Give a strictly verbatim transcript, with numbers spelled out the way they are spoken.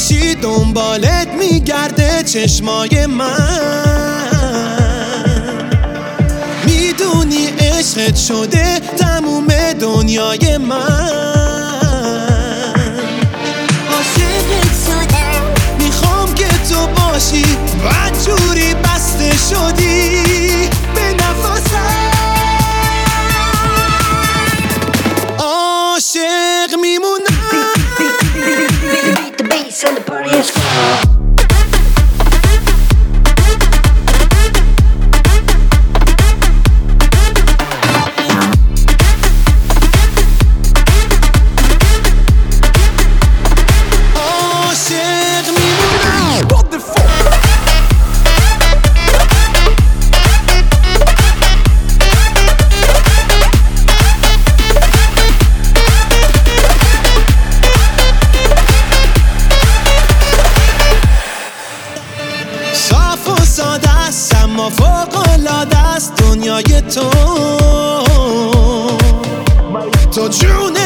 باشی دنبالت میگرده چشمای من. میدونی عشقت شده تموم دنیای من. عاشقت شدم میخوام که تو باشی بدجوری بسته شدی به نفسم. عاشق میمونم. Beat the bass and the party is gone. صاف و ساده است اما فوق‌العاده است دنیای تو. تو جون